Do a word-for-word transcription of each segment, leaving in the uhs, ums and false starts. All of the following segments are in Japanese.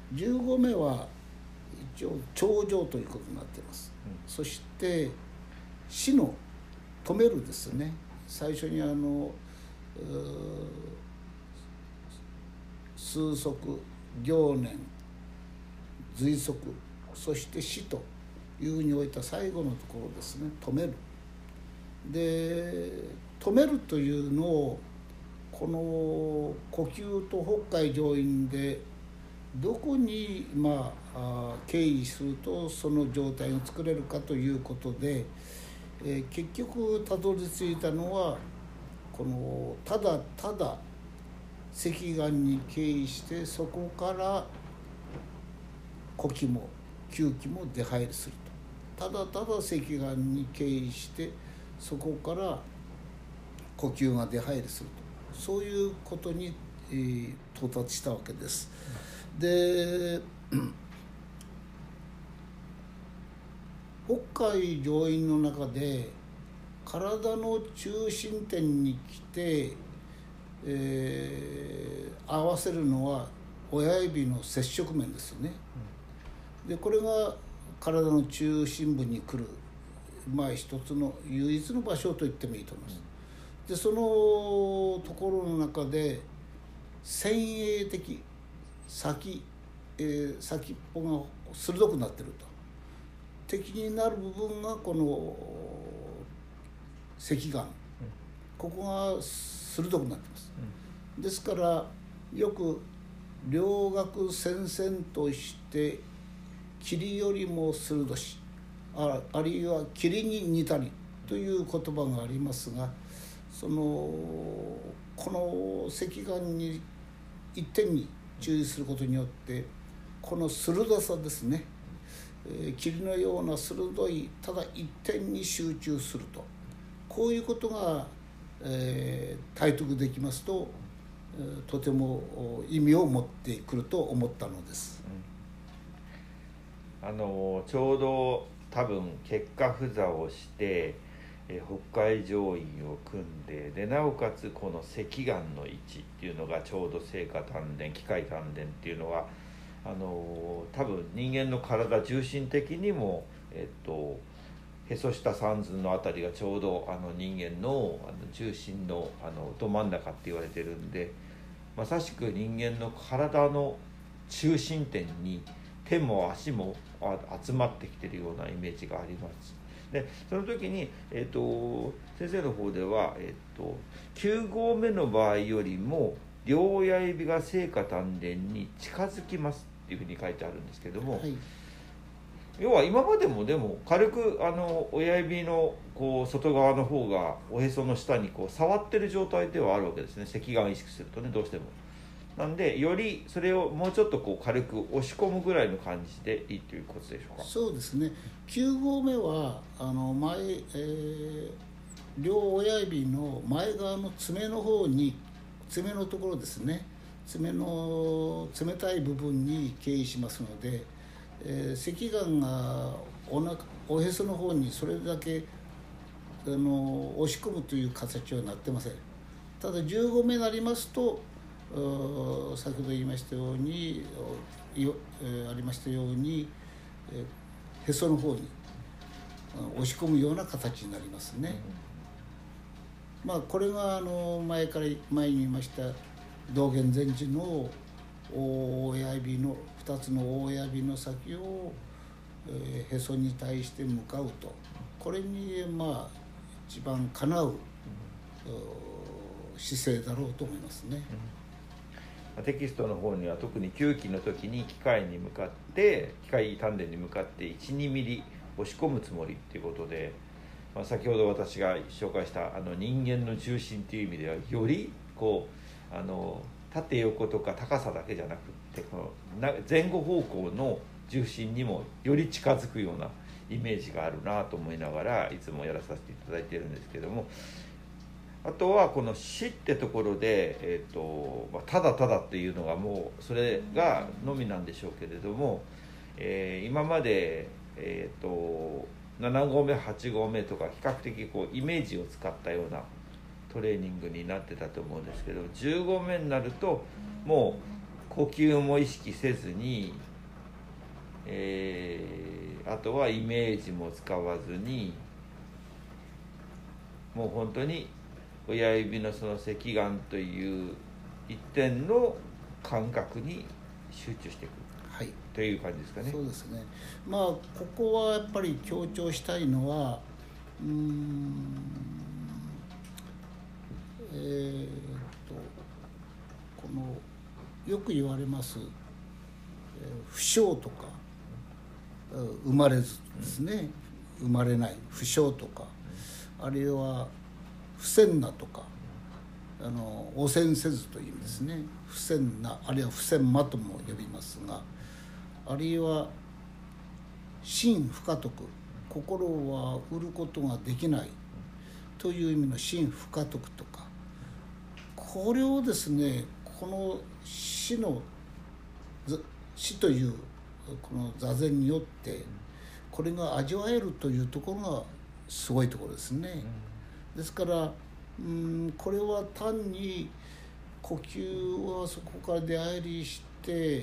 じゅうごめは一応頂上ということになっています、うん、そして死の止めるですね。最初にあの数息、行年、随息、そして死というふうに置いた最後のところですね。止める。で止めるというのをこの呼吸と北海上院でどこにまあ経緯するとその状態を作れるかということで、えー、結局たどり着いたのはこのただただ赤眼に経緯してそこから呼気も吸気も出入りすると。ただただ赤眼に経緯してそこから呼吸が出入りすると、そういうことに、えー、到達したわけです。で北海上院の中で体の中心点に来て、えー、合わせるのは親指の接触面ですよね。でこれが体の中心部に来る、まあ一つの唯一の場所と言ってもいいと思います。でそのところの中で先鋭的先、えー、先っぽが鋭くなっていると。敵になる部分がこの赤眼、ここが鋭くなっています。ですからよく両顎戦々として霧よりも鋭し、あ, あるいは霧に似たりという言葉がありますが、そのこの赤眼に一点に注意することによってこの鋭さですね、えー、霧のような鋭いただ一点に集中すると、こういうことが、えー、体得できますと、えー、とても意味を持ってくると思ったのです、 うん、あのちょうど多分結果不座をしてえ北海上院を組んで、でなおかつこの赤眼の位置っていうのがちょうど聖火丹田機械丹田っていうのはあの多分人間の体重心的にもえっとへそ下三寸のあたりがちょうどあの人間のあの重心のあのど真ん中って言われてるんで、まさしく人間の体の中心点に手も足も集まってきてるようなイメージがあります。でその時に、えー、と先生の方では、えー、ときゅう合目の場合よりも両親指が聖火丹田に近づきますっていうふうに書いてあるんですけども、はい、要は今までもでも軽くあの親指のこう外側の方がおへその下にこう触ってる状態ではあるわけですね。赤眼を意識するとね、どうしても。なんでよりそれをもうちょっとこう軽く押し込むぐらいの感じでいいということでしょうか。 そうですね。きゅう合目はあの前、えー、両親指の前側の爪の方に、爪のところですね、爪の冷たい部分に経緯しますので、えー、赤眼がおなおへその方にそれだけあの押し込むという形はなってません。ただじゅう合目になりますと、先ほど言いましたようによ、えー、ありましたように、えー、へその方に押し込むような形になりますね、うん、まあこれがあの前から前に言いました道元禅師の大親指のふたつの大親指の先を、えー、へそに対して向かうと、これにまあ一番かなう、うん、姿勢だろうと思いますね、 うん、テキストの方には特に吸気の時に機械に向かって機械丹田に向かって いちにミリ押し込むつもりっていうことで、まあ、先ほど私が紹介したあの人間の重心っていう意味ではよりこうあの縦横とか高さだけじゃなくってこの前後方向の重心にもより近づくようなイメージがあるなと思いながらいつもやらさせていただいているんですけども、あとはこの死ってところで、えーとまあ、ただただっていうのがもうそれがのみなんでしょうけれども、えー、今まで、えーとなな合目はち合目とか比較的こうイメージを使ったようなトレーニングになってたと思うんですけど、じゅう合目になるとも呼吸も意識せずに、えー、あとはイメージも使わずに、もう本当に親指のその赤眼という一点の感覚に集中していく、 はい、 という感じですかね。 そうですね。まあここはやっぱり強調したいのは、うーんえー、とこのよく言われます、えー、不祥とか生まれずですね、うん、生まれない不祥とか、うん、あるいは不戦なとか、あの汚染せずという意味ですね。不戦な、あるいは不戦魔とも呼びますが、あるいは心不可得、心は売ることができないという意味の心不可得とか、これをですね、この死の死というこの座禅によってこれが味わえるというところがすごいところですね。ですからうん、これは単に呼吸はそこから出入りして、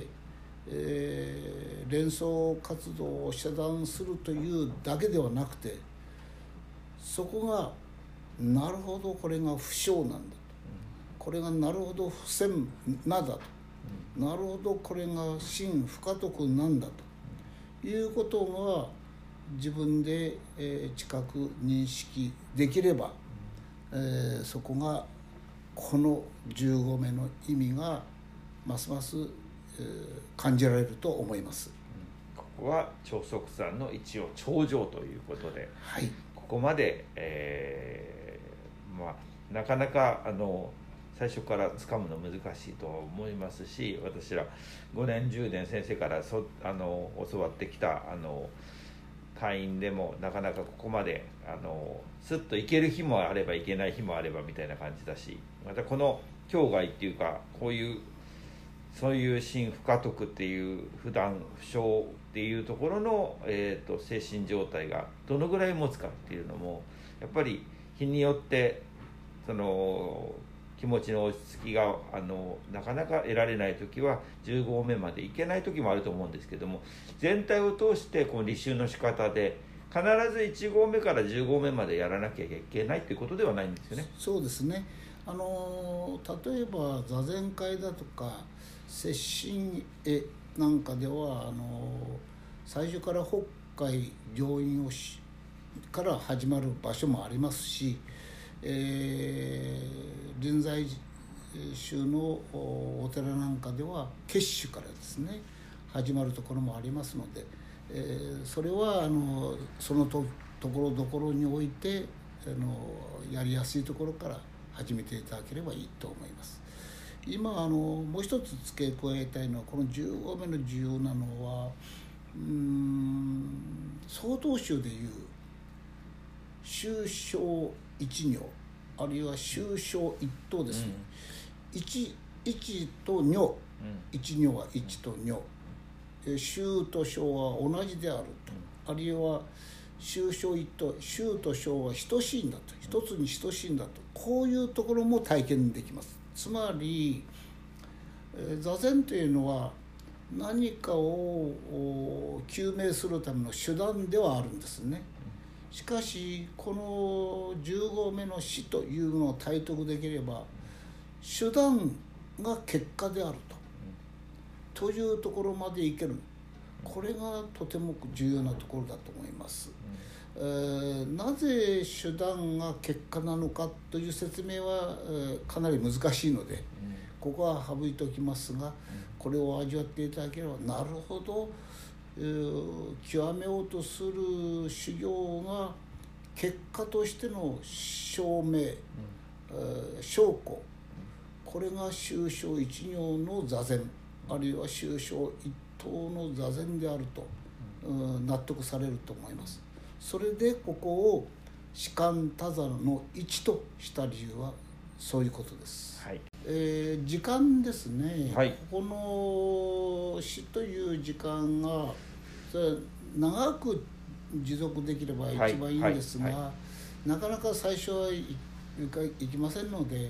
えー、連想活動を遮断するというだけではなくて、そこがなるほどこれが不祥なんだと、これがなるほど不戦なだと、なるほどこれが心不可得なんだということが自分で、えー、知覚認識できれば、えー、そこがこのじゅうごめの意味がますます、えー、感じられると思います。 ここは長足山の一応頂上ということで、 はい、 ここまで、えーまあ、なかなかあの最初から掴むの難しいと思いますし、私らごねんじゅうねん先生からそあの教わってきたあの会員でもなかなかここまであのスッといける日もあればいけない日もあればみたいな感じだし、またこの境外っていうか、こういうそういう心不可得っていう普段不祥っていうところの、えーと、精神状態がどのぐらい持つかっていうのもやっぱり日によってその気持ちの落ち着きがあのなかなか得られない時はじゅうごめまでいけない時もあると思うんですけども、全体を通してこの履修の仕方で必ずいち合目からじゅう合目までやらなきゃいけないっていうことではないんですよね。 そうですね。あの例えば座禅会だとか接心絵なんかではあの最初から北海上院をしから始まる場所もありますし、えー、臨済宗のお寺なんかでは結集からですね始まるところもありますので、えー、それはあのそのとところどころにおいてあのやりやすいところから始めていただければいいと思います。今あのもう一つ付け加えたいのは、このじゅう合目の重要なのはうーん曹洞宗でいう修正一如、あるいは修正一等ですね、うん、一, 一と如、うん、一如は一と如、修と正は同じであると、うん、あるいは修正一等、修と正は等しいんだと、一つに等しいんだと、こういうところも体験できます。つまり座禅というのは何かを究明するための手段ではあるんですね。しかしこのじゅう合目の死というのを体得できれば手段が結果であると、というところまでいける。これがとても重要なところだと思います。えー、なぜ手段が結果なのかという説明は、えー、かなり難しいので、ここは省いておきますが、これを味わっていただければなるほど、えー、極めようとする修行が結果としての証明、うんえー、証拠、これが修正一如の座禅、あるいは修正一等の座禅であると、うん、納得されると思います。それでここを士官多座の一とした理由はそういうことです。はい、えー、時間ですね、はい、この死という時間が長く持続できれば一番いいんですが、はいはいはい、なかなか最初はい、いきませんので、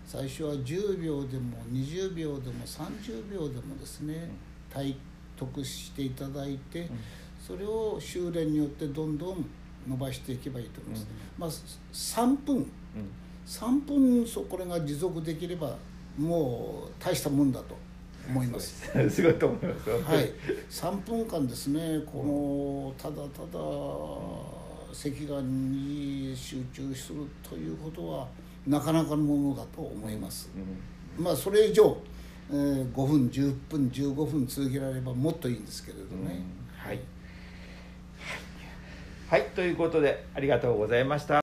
最初はじゅうびょうでもにじゅうびょうでもさんじゅうびょうでもですね、体得していただいて、それを修練によってどんどん伸ばしていけばいいと思います。まあさんぷん、さんぷんそこれが持続できればもう大したもんだと思います。 すごいと思います。 はい、さんぷんかんですね、このただただ隻眼に集中するということはなかなかのものだと思います。うん、まあそれ以上、えー、ごふんじゅっぷんじゅうごふん続けられればもっといいんですけれどね。うん、 はい、はい、ということでありがとうございました。